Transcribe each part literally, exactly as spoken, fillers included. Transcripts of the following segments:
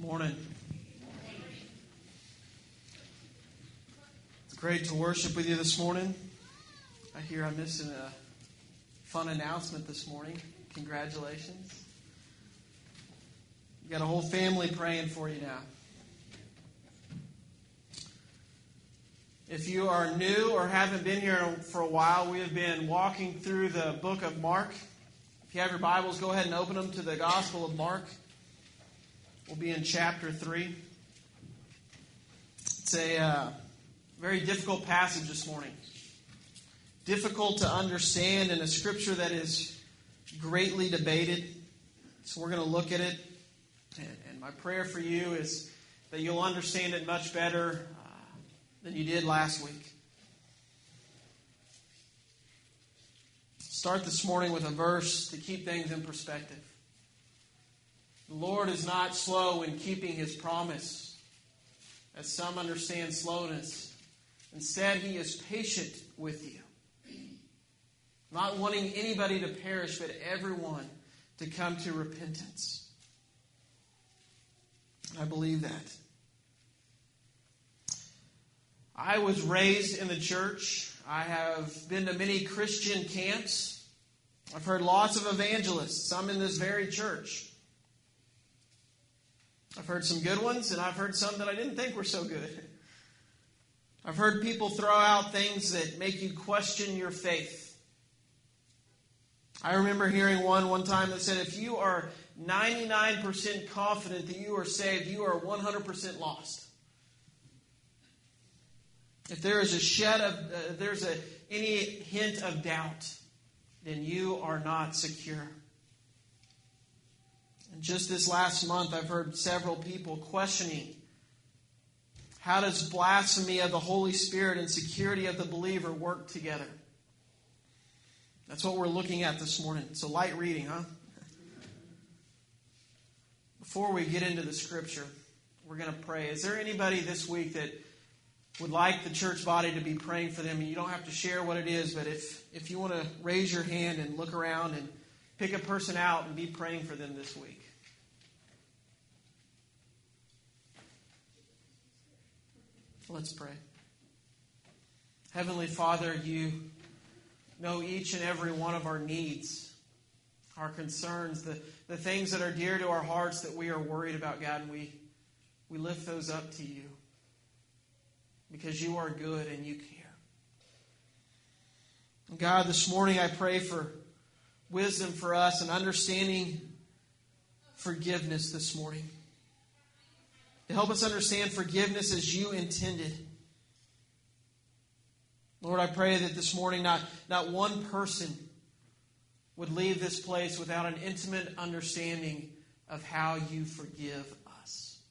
Morning. It's great to worship with you this morning. I hear I'm missing a fun announcement this morning. Congratulations. You got a whole family praying for you now. If you are new or haven't been here for a while, we have been walking through the book of Mark. If you have your Bibles, go ahead and open them to the Gospel of Mark. We'll be in chapter three. It's a uh, very difficult passage this morning. Difficult to understand in a scripture that is greatly debated. So we're going to look at it. And, and my prayer for you is that you'll understand it much better uh, than you did last week. Start this morning with a verse to keep things in perspective. The Lord is not slow in keeping His promise, as some understand slowness. Instead, He is patient with you, not wanting anybody to perish, but everyone to come to repentance. I believe that. I was raised in the church. I have been to many Christian camps. I've heard lots of evangelists, some in this very church. I've heard some good ones, and I've heard some that I didn't think were so good. I've heard people throw out things that make you question your faith. I remember hearing one one time that said, if you are ninety-nine percent confident that you are saved, you are one hundred percent lost. If there is a shed of, uh, there's a any hint of doubt, then you are not secure. And just this last month, I've heard several people questioning, how does blasphemy of the Holy Spirit and security of the believer work together? That's what we're looking at this morning. It's a light reading, huh? Before we get into the scripture, we're going to pray. Is there anybody this week that would like the church body to be praying for them? And you don't have to share what it is, but if, if you want to raise your hand and look around and pick a person out and be praying for them this week. Let's pray. Heavenly Father, you know each and every one of our needs, our concerns, the, the things that are dear to our hearts that we are worried about, God, and we, we lift those up to you because you are good and you care. God, this morning I pray for wisdom for us and understanding forgiveness this morning. To help us understand forgiveness as you intended. Lord, I pray that this morning not, not one person would leave this place without an intimate understanding of how you forgive us.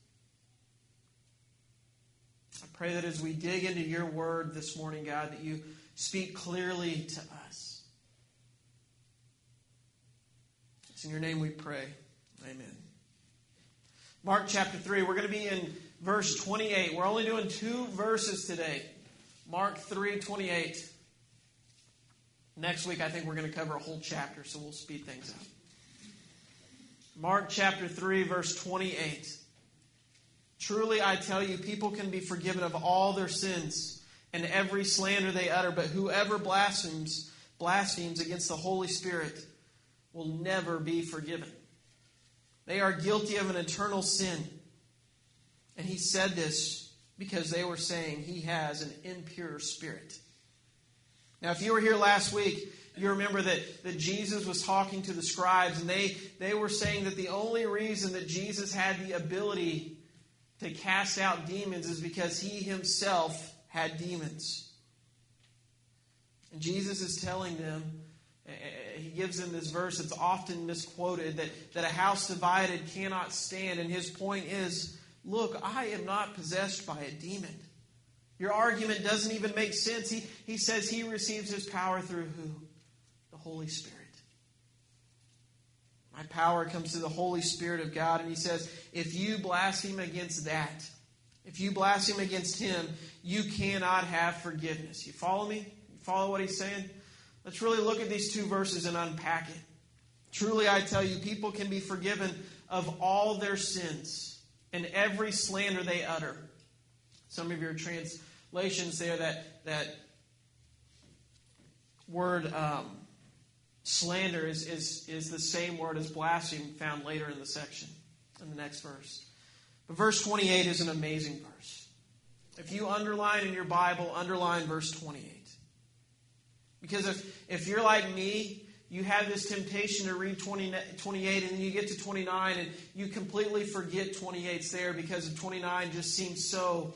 I pray that as we dig into your word this morning, God, that you speak clearly to us. It's in your name we pray. Amen. Mark chapter three, we're going to be in verse twenty-eight. We're only doing two verses today. Mark three twenty-eight. Next week, I think we're going to cover a whole chapter, so we'll speed things up. Mark chapter three, verse twenty-eight. Truly, I tell you, people can be forgiven of all their sins and every slander they utter, but whoever blasphemes, blasphemes against the Holy Spirit will never be forgiven. They are guilty of an eternal sin. And he said this because they were saying he has an impure spirit. Now, if you were here last week, you remember that, that Jesus was talking to the scribes, and they, they were saying that the only reason that Jesus had the ability to cast out demons is because he himself had demons. And Jesus is telling them, he gives them this verse that's often misquoted, that, that a house divided cannot stand. And his point is, look, I am not possessed by a demon. Your argument doesn't even make sense. He, he says he receives his power through who? The Holy Spirit. My power comes through the Holy Spirit of God. And he says, if you blaspheme against that, if you blaspheme against him, you cannot have forgiveness. You follow me? You follow what he's saying? Let's really look at these two verses and unpack it. Truly, I tell you, people can be forgiven of all their sins and every slander they utter. Some of your translations there, that, that word um, slander is, is, is the same word as blasphemy found later in the section, in the next verse. But verse twenty-eight is an amazing verse. If you underline in your Bible, underline verse twenty-eight. Because if, if you're like me, you have this temptation to read twenty, twenty-eight, and then you get to twenty-nine, and you completely forget twenty-eight's there because of twenty-nine just seems so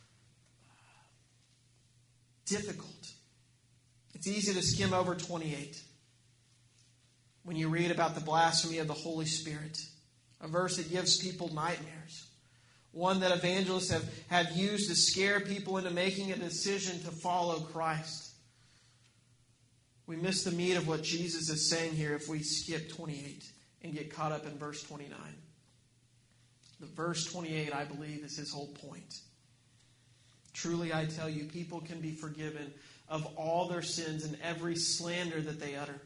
difficult. It's easy to skim over twenty-eight when you read about the blasphemy of the Holy Spirit, a verse that gives people nightmares, one that evangelists have, have used to scare people into making a decision to follow Christ. We miss the meat of what Jesus is saying here if we skip twenty-eight and get caught up in verse twenty-nine. The verse twenty-eight, I believe, is his whole point. Truly, I tell you, people can be forgiven of all their sins and every slander that they utter.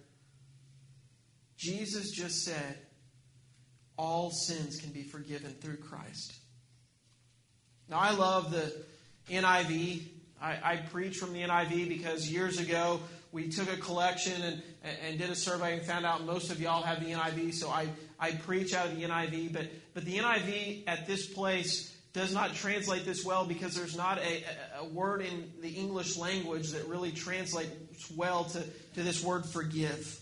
Jesus just said, all sins can be forgiven through Christ. Now, I love the N I V. I, I preach from the N I V because years ago we took a collection and, and did a survey and found out most of y'all have the N I V, so I, I preach out of the N I V. But, but the N I V at this place does not translate this well because there's not a, a word in the English language that really translates well to, to this word forgive.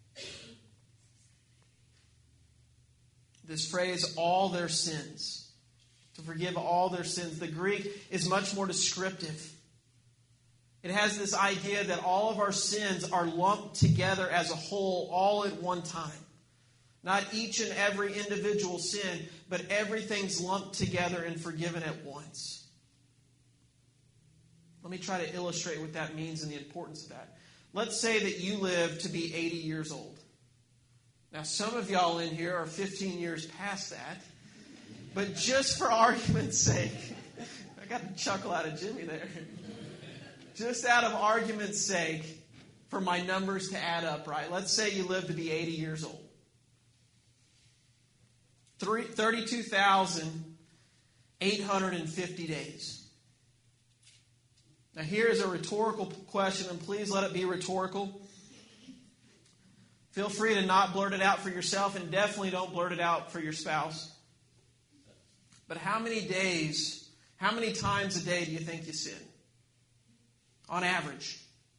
This phrase, all their sins. To forgive all their sins. The Greek is much more descriptive. It has this idea that all of our sins are lumped together as a whole all at one time. Not each and every individual sin, but everything's lumped together and forgiven at once. Let me try to illustrate what that means and the importance of that. Let's say that you live to be eighty years old. Now, some of y'all in here are fifteen years past that. But just for argument's sake, I got a chuckle out of Jimmy there. Just out of argument's sake, for my numbers to add up, right? Let's say you live to be eighty years old. thirty-two thousand eight hundred fifty days. Now here is a rhetorical question, and please let it be rhetorical. Feel free to not blurt it out for yourself, and definitely don't blurt it out for your spouse. But how many days, how many times a day do you think you sin? On average.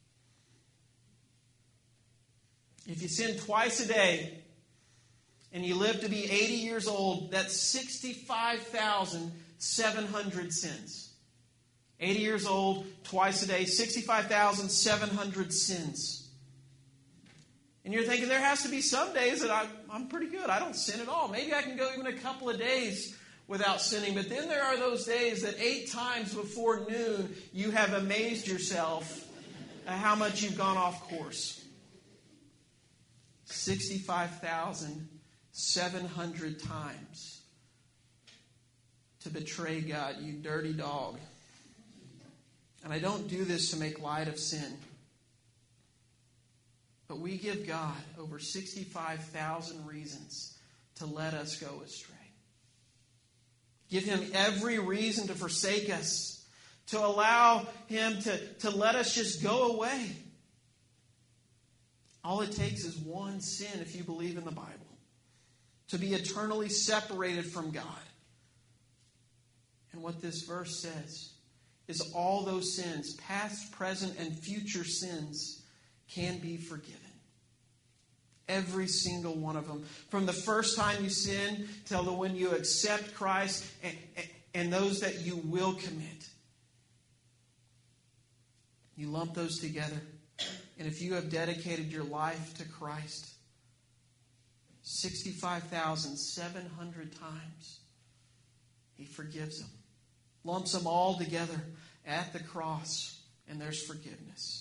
If you sin twice a day and you live to be eighty years old, that's sixty-five thousand seven hundred sins. eighty years old, twice a day, sixty-five thousand seven hundred sins. And you're thinking, there has to be some days that I'm, I'm pretty good. I don't sin at all. Maybe I can go even a couple of days without sinning. But then there are those days that eight times before noon, you have amazed yourself at how much you've gone off course. sixty-five thousand seven hundred times to betray God, you dirty dog. And I don't do this to make light of sin. But we give God over sixty-five thousand reasons to let us go astray. Give Him every reason to forsake us, to allow Him to, to let us just go away. All it takes is one sin, if you believe in the Bible, to be eternally separated from God. And what this verse says is all those sins, past, present, and future sins, can be forgiven. Every single one of them. From the first time you sin till the when you accept Christ, and, and, and those that you will commit. You lump those together. And if you have dedicated your life to Christ sixty-five thousand seven hundred times, He forgives them. Lumps them all together at the cross, and there's forgiveness.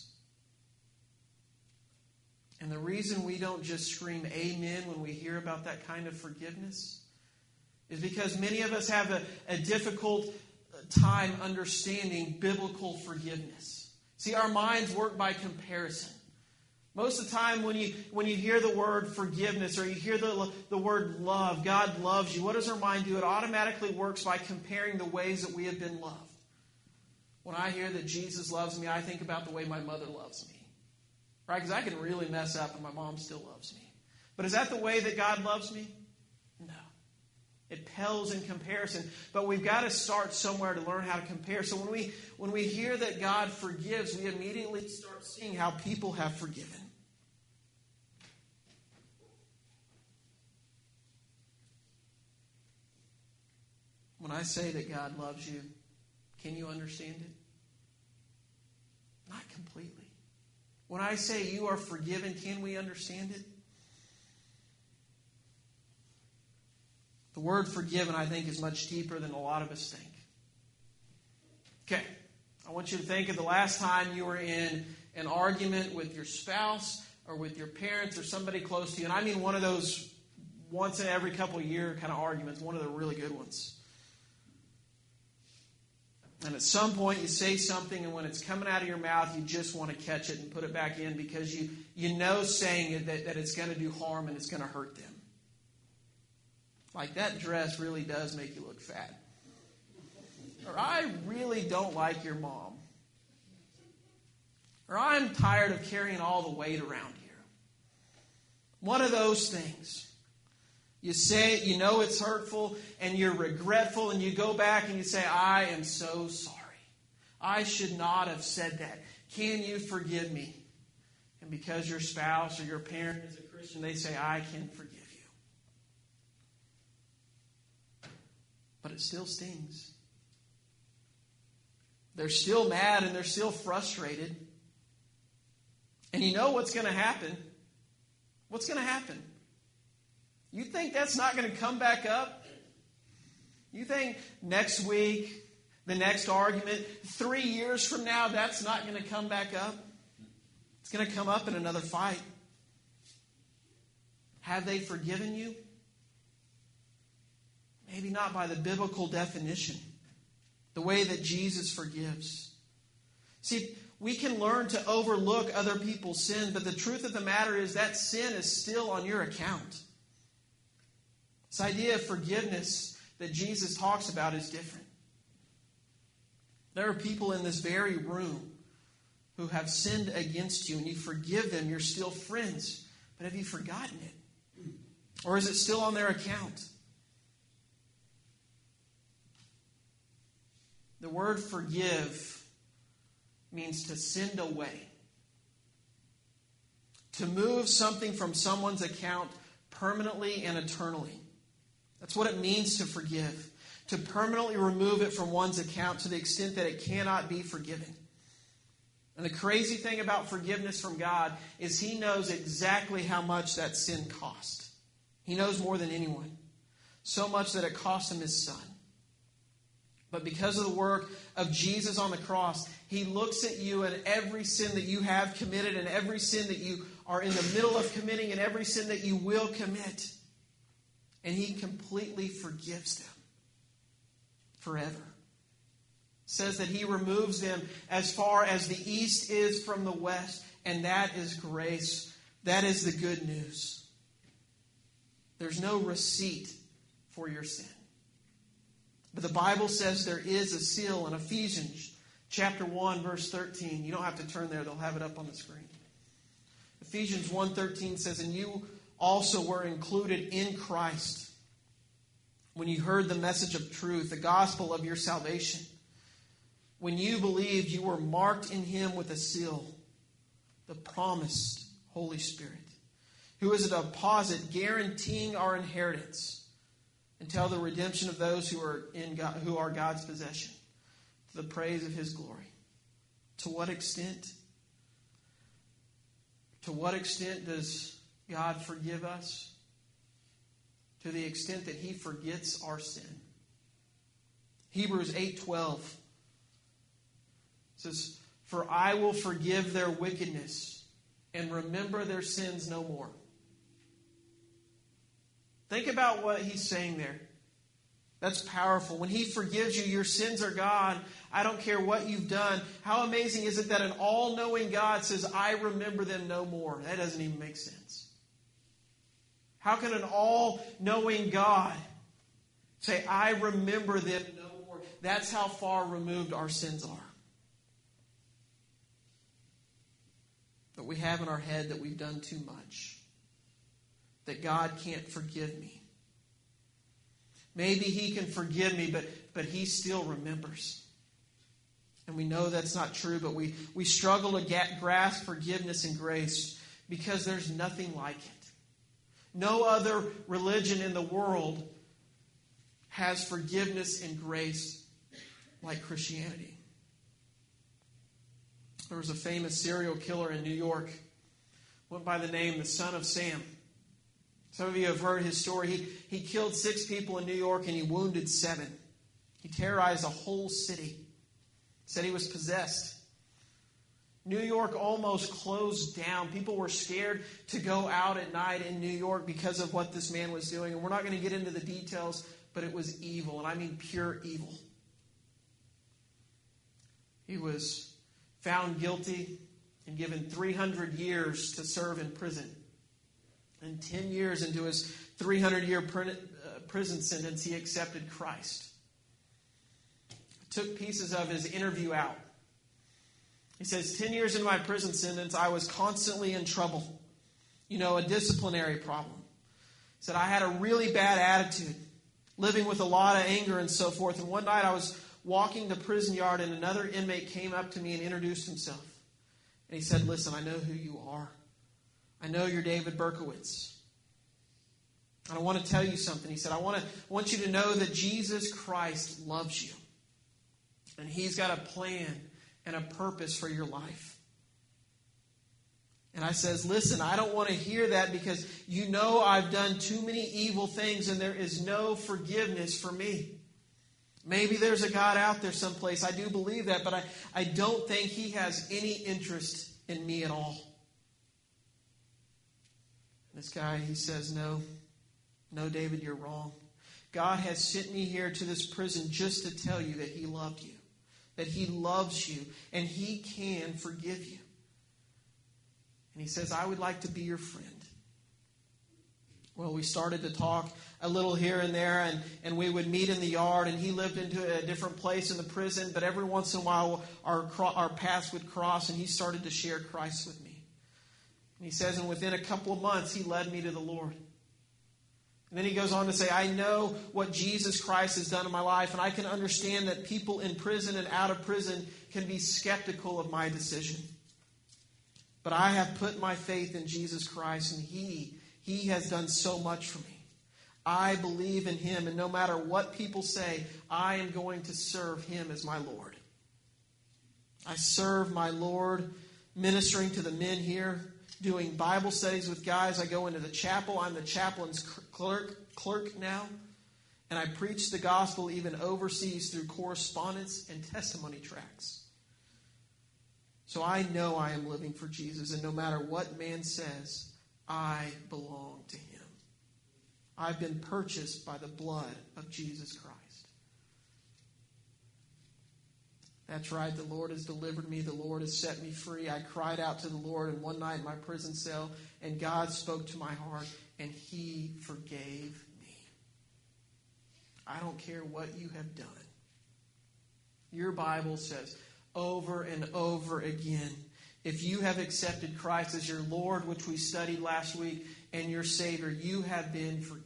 And the reason we don't just scream amen when we hear about that kind of forgiveness is because many of us have a, a difficult time understanding biblical forgiveness. See, our minds work by comparison. Most of the time when you when you hear the word forgiveness or you hear the, the word love, God loves you, what does our mind do? It automatically works by comparing the ways that we have been loved. When I hear that Jesus loves me, I think about the way my mother loves me. Right? Because I can really mess up and my mom still loves me. But is that the way that God loves me? No. It pales in comparison. But we've got to start somewhere to learn how to compare. So when we when we hear that God forgives, we immediately start seeing how people have forgiven. When I say that God loves you, can you understand it? Not completely. When I say you are forgiven, can we understand it? The word forgiven, I think, is much deeper than a lot of us think. Okay, I want you to think of the last time you were in an argument with your spouse or with your parents or somebody close to you. And I mean one of those once in every couple of year kind of arguments, one of the really good ones. And at some point you say something, and when it's coming out of your mouth, you just want to catch it and put it back in because you, you know saying it that, that it's going to do harm and it's going to hurt them. Like, that dress really does make you look fat. Or, I really don't like your mom. Or, I'm tired of carrying all the weight around here. One of those things. You say it, you know it's hurtful, and you're regretful, and you go back and you say, I am so sorry. I should not have said that. Can you forgive me? And because your spouse or your parent is a Christian, they say, I can forgive you. But it still stings. They're still mad and they're still frustrated. And you know what's going to happen. What's going to happen? You think that's not going to come back up? You think next week, the next argument, three years from now, that's not going to come back up? It's going to come up in another fight. Have they forgiven you? Maybe not by the biblical definition, the way that Jesus forgives. See, we can learn to overlook other people's sin, but the truth of the matter is that sin is still on your account. This idea of forgiveness that Jesus talks about is different. There are people in this very room who have sinned against you, and you forgive them, you're still friends. But have you forgotten it? Or is it still on their account? The word forgive means to send away. To move something from someone's account permanently and eternally. That's what it means to forgive. To permanently remove it from one's account to the extent that it cannot be forgiven. And the crazy thing about forgiveness from God is He knows exactly how much that sin cost. He knows more than anyone. So much that it cost Him His Son. But because of the work of Jesus on the cross, He looks at you and every sin that you have committed and every sin that you are in the middle of committing and every sin that you will commit. And He completely forgives them forever. It says that He removes them as far as the east is from the west. And that is grace. That is the good news. There's no receipt for your sin. But the Bible says there is a seal in Ephesians chapter one, verse thirteen. You don't have to turn there. They'll have it up on the screen. Ephesians one thirteen says, and you also were included in Christ when you heard the message of truth, the gospel of your salvation. When you believed, you were marked in Him with a seal, the promised Holy Spirit, who is a deposit guaranteeing our inheritance until the redemption of those who are in God, who are God's possession, to the praise of His glory. To what extent? To what extent does God forgive us? To the extent that He forgets our sin. Hebrews eight twelve says, for I will forgive their wickedness and remember their sins no more. Think about what he's saying there. That's powerful. When He forgives you, your sins are gone. I don't care what you've done. How amazing is it that an all-knowing God says, I remember them no more? That doesn't even make sense. How can an all-knowing God say, I remember them no more? That's how far removed our sins are. But we have in our head that we've done too much. That God can't forgive me. Maybe He can forgive me, but, but He still remembers. And we know that's not true, but we, we struggle to get, grasp forgiveness and grace because there's nothing like it. No other religion in the world has forgiveness and grace like Christianity. There was a famous serial killer in New York, went by the name the Son of Sam. Some of you have heard his story. He, he killed six people in New York and he wounded seven. He terrorized a whole city. Said he was possessed. New York almost closed down. People were scared to go out at night in New York because of what this man was doing. And we're not going to get into the details, but it was evil. And I mean pure evil. He was found guilty and given three hundred years to serve in prison. And ten years into his three hundred year prison sentence, he accepted Christ. I took pieces of his interview out. He says, ten years into my prison sentence, I was constantly in trouble. You know, a disciplinary problem. He said, I had a really bad attitude, living with a lot of anger and so forth. And one night I was walking the prison yard and another inmate came up to me and introduced himself. And he said, listen, I know who you are. I know you're David Berkowitz. And I want to tell you something. He said, I want to I want you to know that Jesus Christ loves you. And He's got a plan and a purpose for your life. And I says, listen, I don't want to hear that because you know I've done too many evil things and there is no forgiveness for me. Maybe there's a God out there someplace. I do believe that, but I, I don't think He has any interest in me at all. This guy, he says, no, no, David, you're wrong. God has sent me here to this prison just to tell you that He loved you, that He loves you, and He can forgive you. And he says, I would like to be your friend. Well, we started to talk a little here and there, and, and we would meet in the yard, and he lived into a different place in the prison, but every once in a while our, our paths would cross, and he started to share Christ with me. And he says, and within a couple of months, he led me to the Lord. And then he goes on to say, I know what Jesus Christ has done in my life, and I can understand that people in prison and out of prison can be skeptical of my decision. But I have put my faith in Jesus Christ, and He, He has done so much for me. I believe in Him, and no matter what people say, I am going to serve Him as my Lord. I serve my Lord, ministering to the men here, doing Bible studies with guys. I go into the chapel. I'm the chaplain's clerk, clerk now. And I preach the gospel even overseas through correspondence and testimony tracts. So I know I am living for Jesus. And no matter what man says, I belong to Him. I've been purchased by the blood of Jesus Christ. That's right. The Lord has delivered me. The Lord has set me free. I cried out to the Lord in one night in my prison cell, and God spoke to my heart, and He forgave me. I don't care what you have done. Your Bible says over and over again, if you have accepted Christ as your Lord, which we studied last week, and your Savior, you have been forgiven.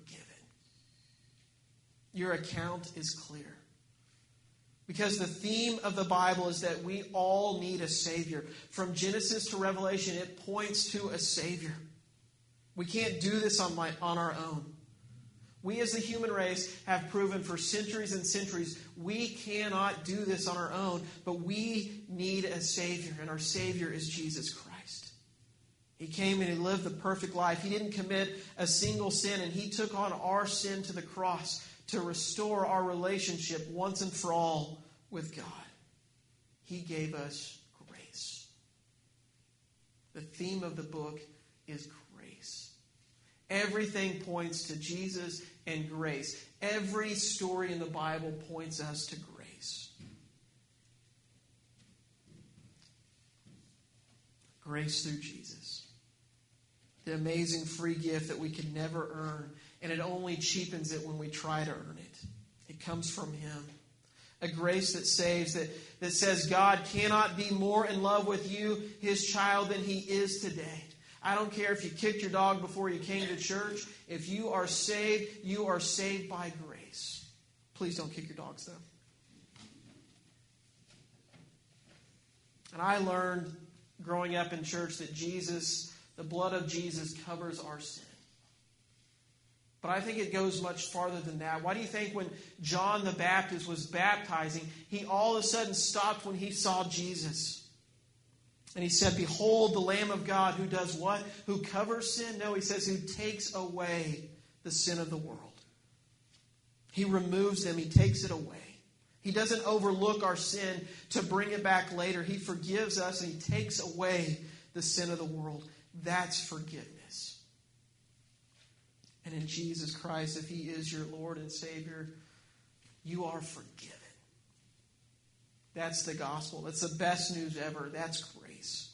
Your account is clear. Because the theme of the Bible is that we all need a Savior. From Genesis to Revelation, it points to a Savior. We can't do this on, my, on our own. We as the human race have proven for centuries and centuries we cannot do this on our own, but we need a Savior, and our Savior is Jesus Christ. He came and He lived the perfect life. He didn't commit a single sin, and He took on our sin to the cross to restore our relationship once and for all with God. He gave us grace. The theme of the book is grace. Everything points to Jesus and grace. Every story in the Bible points us to grace. Grace through Jesus. The amazing free gift that we can never earn, and it only cheapens it when we try to earn it. It comes from Him. A grace that saves, that, that says God cannot be more in love with you, His child, than He is today. I don't care if you kicked your dog before you came to church. If you are saved, you are saved by grace. Please don't kick your dogs, though. And I learned growing up in church that Jesus, the blood of Jesus, covers our sin. But I think it goes much farther than that. Why do you think when John the Baptist was baptizing, he all of a sudden stopped when he saw Jesus? And he said, "Behold the Lamb of God who does what? Who covers sin?" No, he says, who takes away the sin of the world. He removes them. He takes it away. He doesn't overlook our sin to bring it back later. He forgives us and He takes away the sin of the world. That's forgiveness. And in Jesus Christ, if He is your Lord and Savior, you are forgiven. That's the gospel. That's the best news ever. That's grace.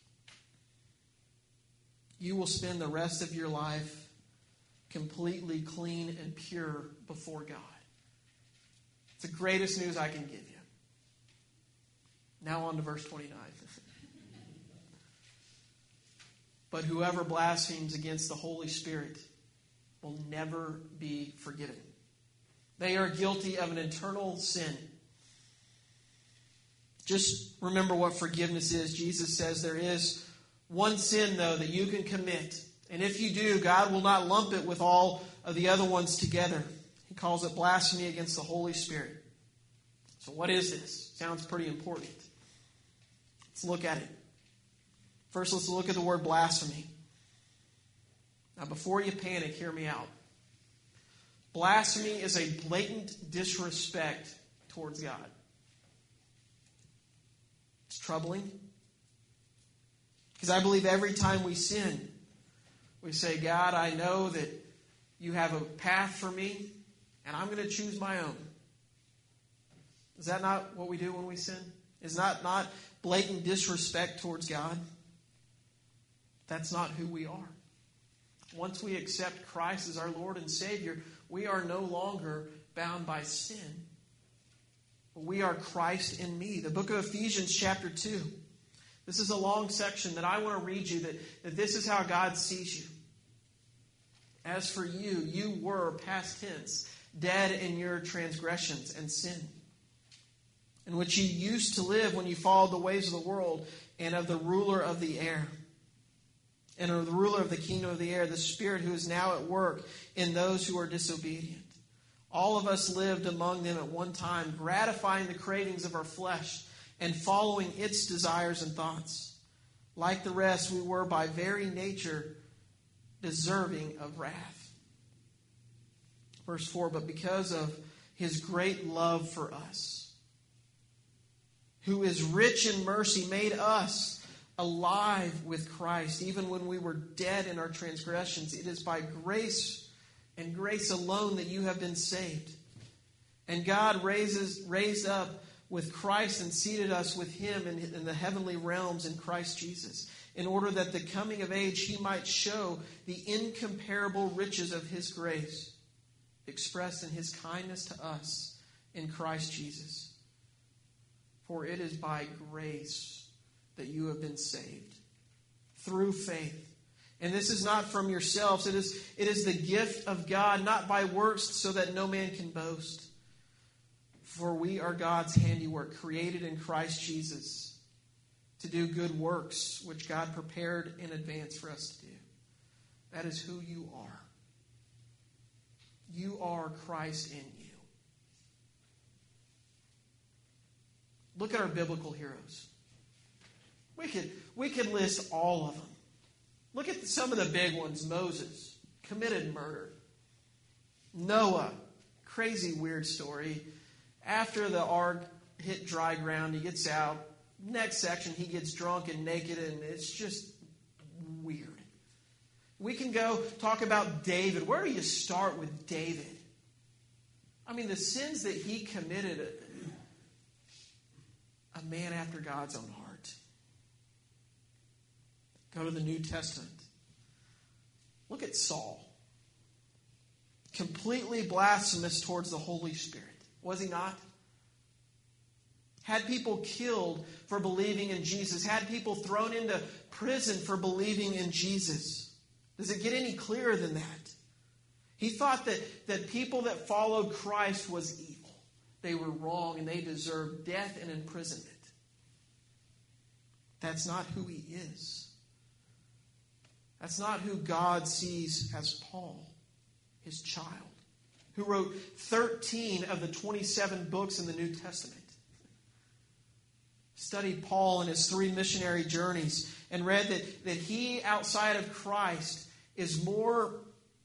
You will spend the rest of your life completely clean and pure before God. It's the greatest news I can give you. Now on to verse twenty-nine. But whoever blasphemes against the Holy Spirit will never be forgiven. They are guilty of an eternal sin. Just remember what forgiveness is. Jesus says there is one sin, though, that you can commit. And if you do, God will not lump it with all of the other ones together. He calls it blasphemy against the Holy Spirit. So what is this? Sounds pretty important. Let's look at it. First, let's look at the word blasphemy. Now, before you panic, hear me out. Blasphemy is a blatant disrespect towards God. It's troubling. Because I believe every time we sin, we say, God, I know that you have a path for me, and I'm going to choose my own. Is that not what we do when we sin? Is that not blatant disrespect towards God? That's not who we are. Once we accept Christ as our Lord and Savior, we are no longer bound by sin. We are Christ in me. The book of Ephesians chapter two. This is a long section that I want to read you that, that this is how God sees you. As for you, you were, past tense, dead in your transgressions and sin, in which you used to live when you followed the ways of the world and of the ruler of the air, and of the ruler of the kingdom of the air, the Spirit who is now at work in those who are disobedient. All of us lived among them at one time, gratifying the cravings of our flesh and following its desires and thoughts. Like the rest, we were by very nature deserving of wrath. Verse four, but because of His great love for us, who is rich in mercy, made us alive with Christ, even when we were dead in our transgressions. It is by grace and grace alone that you have been saved. And God raises, raised up with Christ and seated us with Him in, in the heavenly realms in Christ Jesus, in order that the coming of age He might show the incomparable riches of His grace, expressed in His kindness to us in Christ Jesus. For it is by grace that you have been saved, through faith. And this is not from yourselves. It is, it is the gift of God, not by works, so that no man can boast. For we are God's handiwork, created in Christ Jesus, to do good works, which God prepared in advance for us to do. That is who you are. You are Christ in you. Look at our biblical heroes. We could, we could list all of them. Look at some of the big ones. Moses, committed murder. Noah, crazy weird story. After the ark hit dry ground, he gets out. Next section, he gets drunk and naked, and it's just weird. We can go talk about David. Where do you start with David? I mean, the sins that he committed, a man after God's own heart. Go to the New Testament. Look at Saul. Completely blasphemous towards the Holy Spirit. Was he not? Had people killed for believing in Jesus. Had people thrown into prison for believing in Jesus. Does it get any clearer than that? He thought that, that people that followed Christ was evil. They were wrong and they deserved death and imprisonment. That's not who he is. That's not who God sees as Paul, his child, who wrote thirteen of the twenty-seven books in the New Testament. Studied Paul and his three missionary journeys and read that, that he, outside of Christ, is more...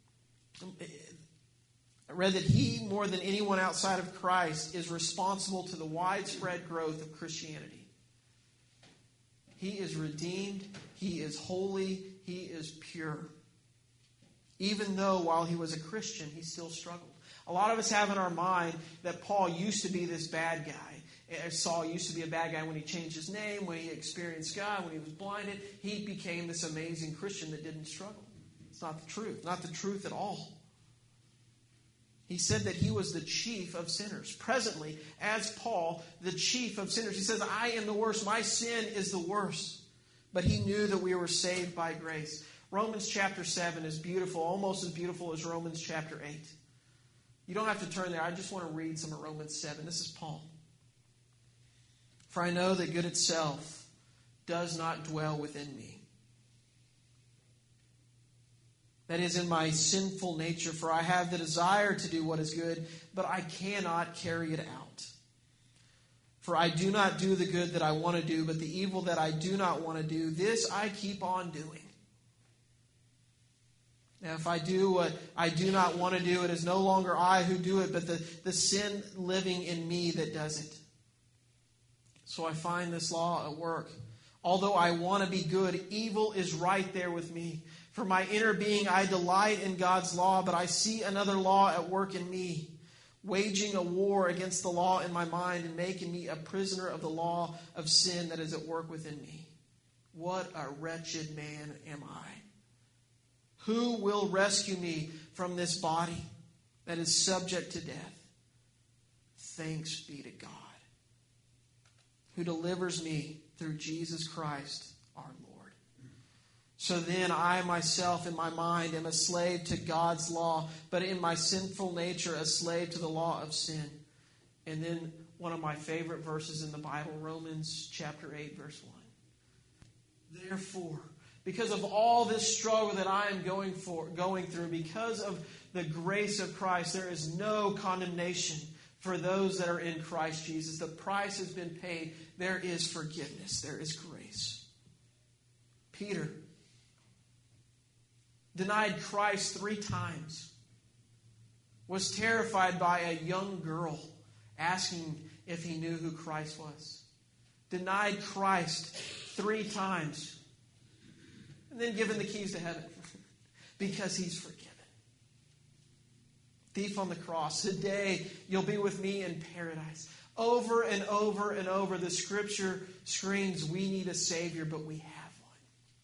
I read that he, more than anyone outside of Christ, is responsible to the widespread growth of Christianity. He is redeemed. He is holy. He is pure. Even though while he was a Christian, he still struggled. A lot of us have in our mind that Paul used to be this bad guy. Saul used to be a bad guy when he changed his name, when he experienced God, when he was blinded. He became this amazing Christian that didn't struggle. It's not the truth. Not the truth at all. He said that he was the chief of sinners. Presently, as Paul, the chief of sinners. He says, I am the worst. My sin is the worst. But he knew that we were saved by grace. Romans chapter seven is beautiful, almost as beautiful as Romans chapter eight. You don't have to turn there. I just want to read some of Romans seven. This is Paul. For I know that good itself does not dwell within me. That is in my sinful nature, for I have the desire to do what is good, but I cannot carry it out. For I do not do the good that I want to do, but the evil that I do not want to do, this I keep on doing. Now, if I do what I do not want to do, it is no longer I who do it, but the, the sin living in me that does it. So I find this law at work. Although I want to be good, evil is right there with me. For my inner being, I delight in God's law, but I see another law at work in me, waging a war against the law in my mind and making me a prisoner of the law of sin that is at work within me. What a wretched man am I. Who will rescue me from this body that is subject to death? Thanks be to God, who delivers me through Jesus Christ our Lord. So then I myself in my mind am a slave to God's law, but in my sinful nature a slave to the law of sin. And then one of my favorite verses in the Bible, Romans chapter eight, verse one. Therefore, because of all this struggle that I am going for, going through, because of the grace of Christ, there is no condemnation for those that are in Christ Jesus. The price has been paid. There is forgiveness. There is grace. Peter denied Christ three times. Was terrified by a young girl asking if he knew who Christ was. Denied Christ three times. And then given the keys to heaven because he's forgiven. Thief on the cross. Today you'll be with me in paradise. Over and over and over the scripture screams we need a Savior, but we have one.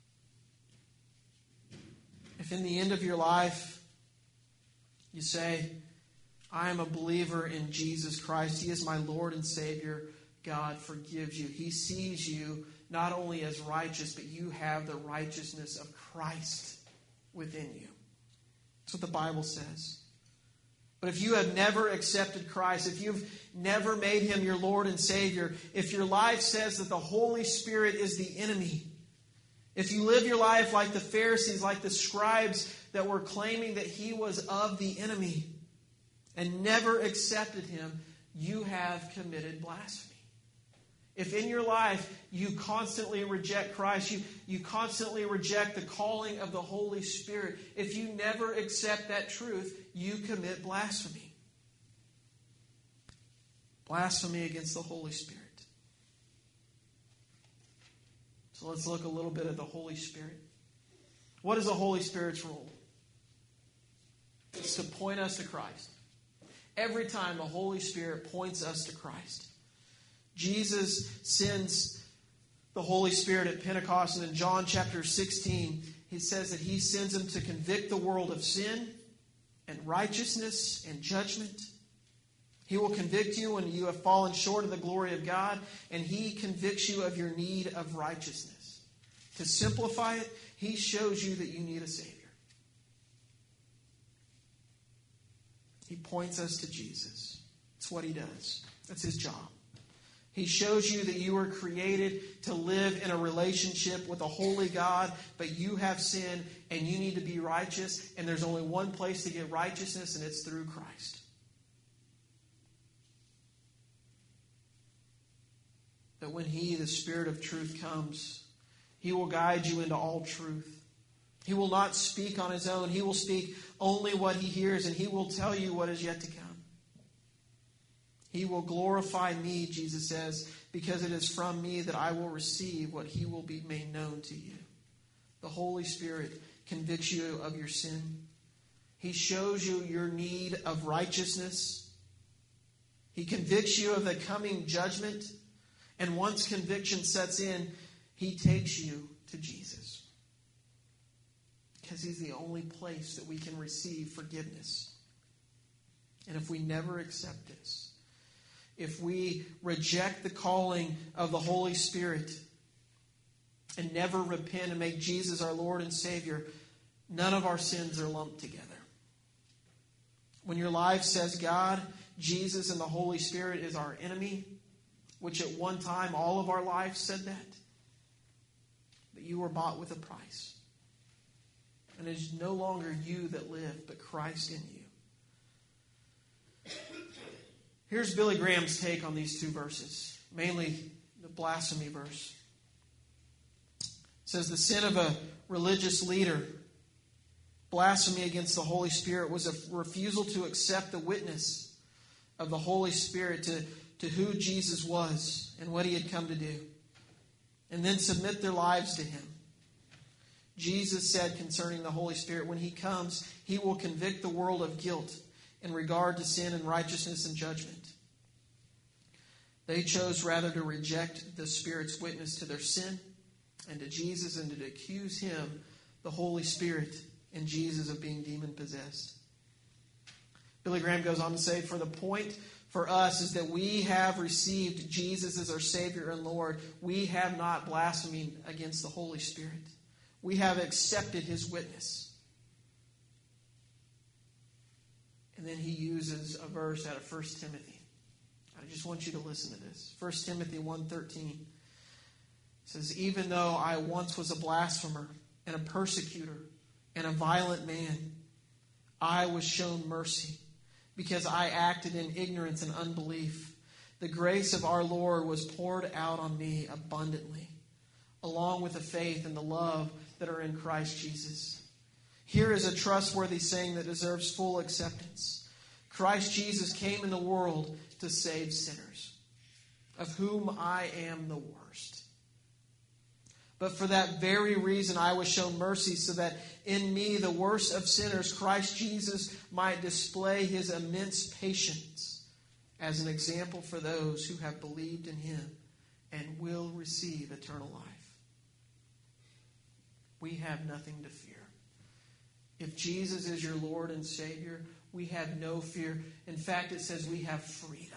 If in the end of your life you say, I am a believer in Jesus Christ. He is my Lord and Savior. God forgives you. He sees you not only as righteous, but you have the righteousness of Christ within you. That's what the Bible says. But if you have never accepted Christ, if you've never made him your Lord and Savior, if your life says that the Holy Spirit is the enemy, if you live your life like the Pharisees, like the scribes that were claiming that he was of the enemy and never accepted him, you have committed blasphemy. If in your life you constantly reject Christ, you, you constantly reject the calling of the Holy Spirit, if you never accept that truth, you commit blasphemy. Blasphemy against the Holy Spirit. So let's look a little bit at the Holy Spirit. What is the Holy Spirit's role? It's to point us to Christ. Every time the Holy Spirit points us to Christ. Jesus sends the Holy Spirit at Pentecost, and in John chapter sixteen, he says that he sends him to convict the world of sin and righteousness and judgment. He will convict you when you have fallen short of the glory of God, and he convicts you of your need of righteousness. To simplify it, he shows you that you need a Savior. He points us to Jesus. That's what he does. That's his job. He shows you that you were created to live in a relationship with a holy God, but you have sinned and you need to be righteous, and there's only one place to get righteousness, and it's through Christ. That when he, the Spirit of truth, comes, he will guide you into all truth. He will not speak on his own. He will speak only what he hears, and he will tell you what is yet to come. He will glorify me, Jesus says, because it is from me that I will receive what he will be made known to you. The Holy Spirit convicts you of your sin. He shows you your need of righteousness. He convicts you of the coming judgment. And once conviction sets in, he takes you to Jesus. Because he's the only place that we can receive forgiveness. And if we never accept this, if we reject the calling of the Holy Spirit and never repent and make Jesus our Lord and Savior, none of our sins are lumped together. When your life says God, Jesus, and the Holy Spirit is our enemy, which at one time all of our lives said that, but you were bought with a price. And it is no longer you that live, but Christ in you. Here's Billy Graham's take on these two verses, mainly the blasphemy verse. It says the sin of a religious leader, blasphemy against the Holy Spirit, was a refusal to accept the witness of the Holy Spirit to, to who Jesus was and what he had come to do, and then submit their lives to him. Jesus said concerning the Holy Spirit, when he comes, he will convict the world of guilt in regard to sin and righteousness and judgment. They chose rather to reject the Spirit's witness to their sin and to Jesus, and to accuse him, the Holy Spirit, and Jesus of being demon-possessed. Billy Graham goes on to say, for the point for us is that we have received Jesus as our Savior and Lord. We have not blasphemed against the Holy Spirit. We have accepted his witness. And then he uses a verse out of First Timothy. I just want you to listen to this. First Timothy one thirteen says, even though I once was a blasphemer and a persecutor and a violent man, I was shown mercy because I acted in ignorance and unbelief. The grace of our Lord was poured out on me abundantly, along with the faith and the love that are in Christ Jesus. Here is a trustworthy saying that deserves full acceptance. Christ Jesus came in the world to save sinners, of whom I am the worst. But for that very reason I was shown mercy, so that in me, the worst of sinners, Christ Jesus might display his immense patience as an example for those who have believed in him and will receive eternal life. We have nothing to fear. If Jesus is your Lord and Savior, we have no fear. In fact, it says we have freedom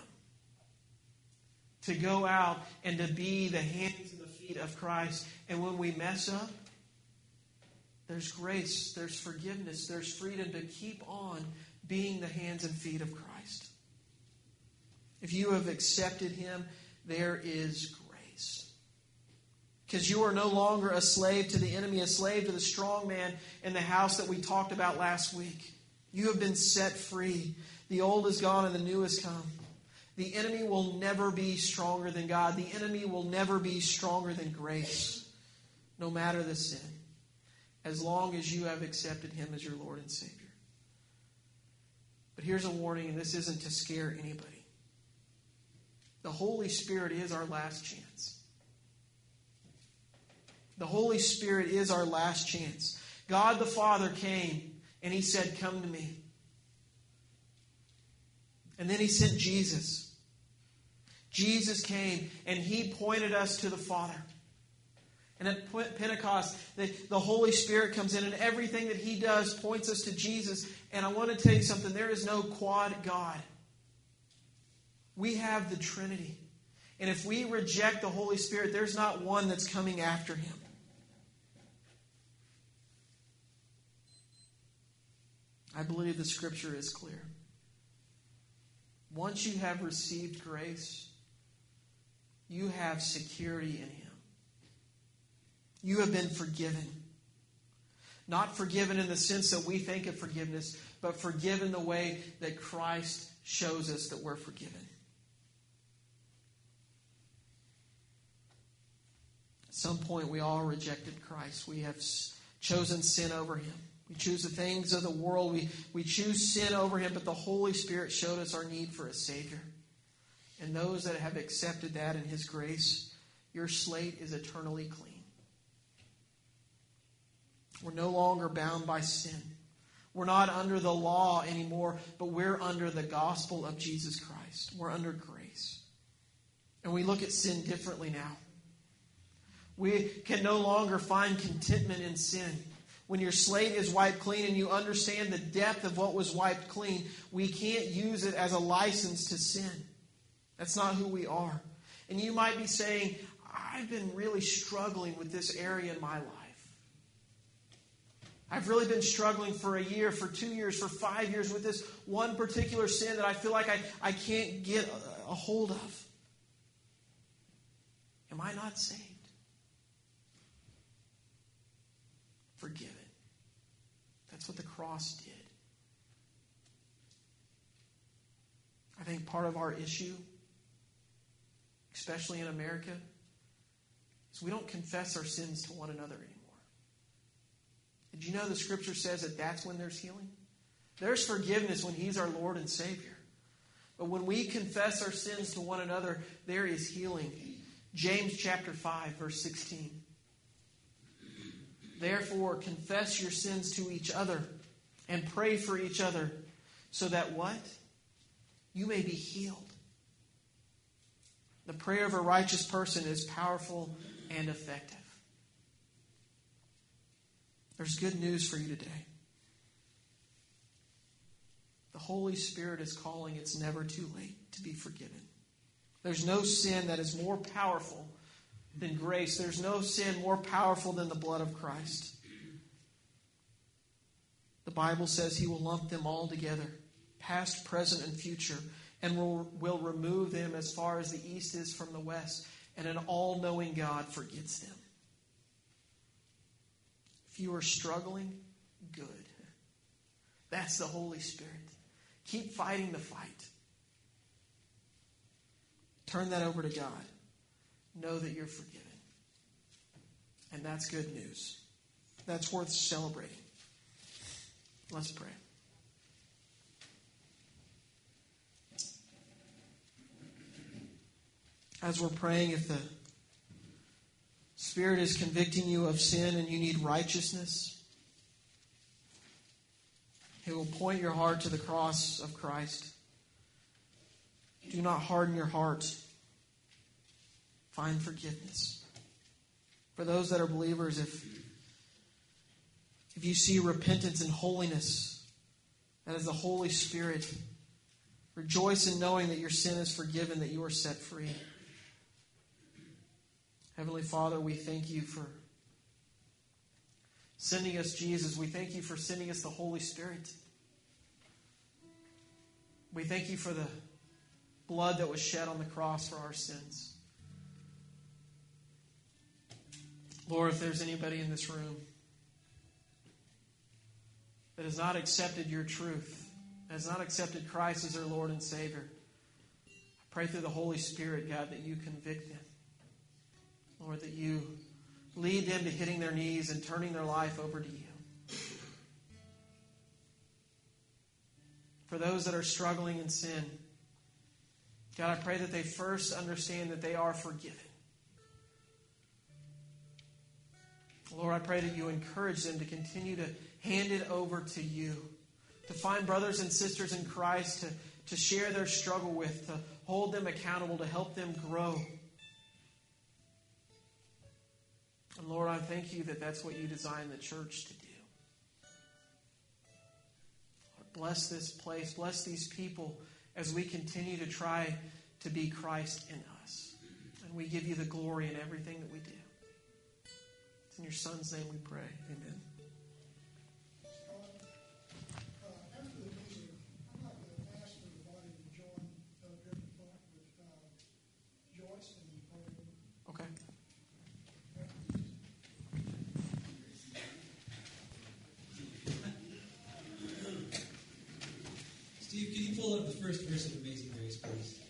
to go out and to be the hands and the feet of Christ. And when we mess up, there's grace, there's forgiveness, there's freedom to keep on being the hands and feet of Christ. If you have accepted him, there is grace. Because you are no longer a slave to the enemy, a slave to the strong man in the house that we talked about last week. You have been set free. The old is gone and the new has come. The enemy will never be stronger than God. The enemy will never be stronger than grace, no matter the sin, as long as you have accepted him as your Lord and Savior. But here's a warning, and this isn't to scare anybody. The Holy Spirit is our last chance. The Holy Spirit is our last chance. God the Father came and He said, "Come to me." And then He sent Jesus. Jesus came and He pointed us to the Father. And at Pentecost, the, the Holy Spirit comes in and everything that He does points us to Jesus. And I want to tell you something. There is no quad God. We have the Trinity. And if we reject the Holy Spirit, there's not one that's coming after Him. I believe the Scripture is clear. Once you have received grace, you have security in Him. You have been forgiven. Not forgiven in the sense that we think of forgiveness, but forgiven the way that Christ shows us that we're forgiven. At some point, we all rejected Christ. We have chosen sin over Him. We choose the things of the world. We, we choose sin over Him, but the Holy Spirit showed us our need for a Savior. And those that have accepted that in His grace, your slate is eternally clean. We're no longer bound by sin. We're not under the law anymore, but we're under the gospel of Jesus Christ. We're under grace. And we look at sin differently now. We can no longer find contentment in sin. When your slate is wiped clean and you understand the depth of what was wiped clean, we can't use it as a license to sin. That's not who we are. And you might be saying, I've been really struggling with this area in my life. I've really been struggling for a year, for two years, for five years with this one particular sin that I feel like I, I can't get a, a hold of. Am I not saved? Forgiven. That's what the cross did. I think part of our issue, especially in America, is we don't confess our sins to one another anymore. Did you know the Scripture says that that's when there's healing? There's forgiveness when He's our Lord and Savior. But when we confess our sins to one another, there is healing. James chapter five, verse sixteen. Therefore, confess your sins to each other and pray for each other so that what? You may be healed. The prayer of a righteous person is powerful and effective. There's good news for you today. The Holy Spirit is calling. It's never too late to be forgiven. There's no sin that is more powerful than grace. There's no sin more powerful than the blood of Christ. The Bible says He will lump them all together, past, present, and future, and will, will remove them as far as the east is from the west. And an all-knowing God forgets them. If you are struggling, good. That's the Holy Spirit. Keep fighting the fight. Turn that over to God. Know that you're forgiven. And that's good news. That's worth celebrating. Let's pray. As we're praying, if the Spirit is convicting you of sin and you need righteousness, He will point your heart to the cross of Christ. Do not harden your heart. Find forgiveness. For those that are believers, if, if you see repentance and holiness, that is the Holy Spirit, rejoice in knowing that your sin is forgiven, that you are set free. Heavenly Father, we thank You for sending us Jesus. We thank You for sending us the Holy Spirit. We thank You for the blood that was shed on the cross for our sins. Lord, if there's anybody in this room that has not accepted Your truth, has not accepted Christ as their Lord and Savior, I pray through the Holy Spirit, God, that You convict them. Lord, that You lead them to hitting their knees and turning their life over to You. For those that are struggling in sin, God, I pray that they first understand that they are forgiven. Lord, I pray that you encourage them to continue to hand it over to you, to find brothers and sisters in Christ to, to share their struggle with, to hold them accountable, to help them grow. And Lord, I thank you that that's what you designed the church to do. Lord, bless this place, bless these people as we continue to try to be Christ in us. And we give you the glory in everything that we do. It's in your Son's name we pray. Amen. Okay. Steve, can you pull up the first verse of Amazing Grace, please?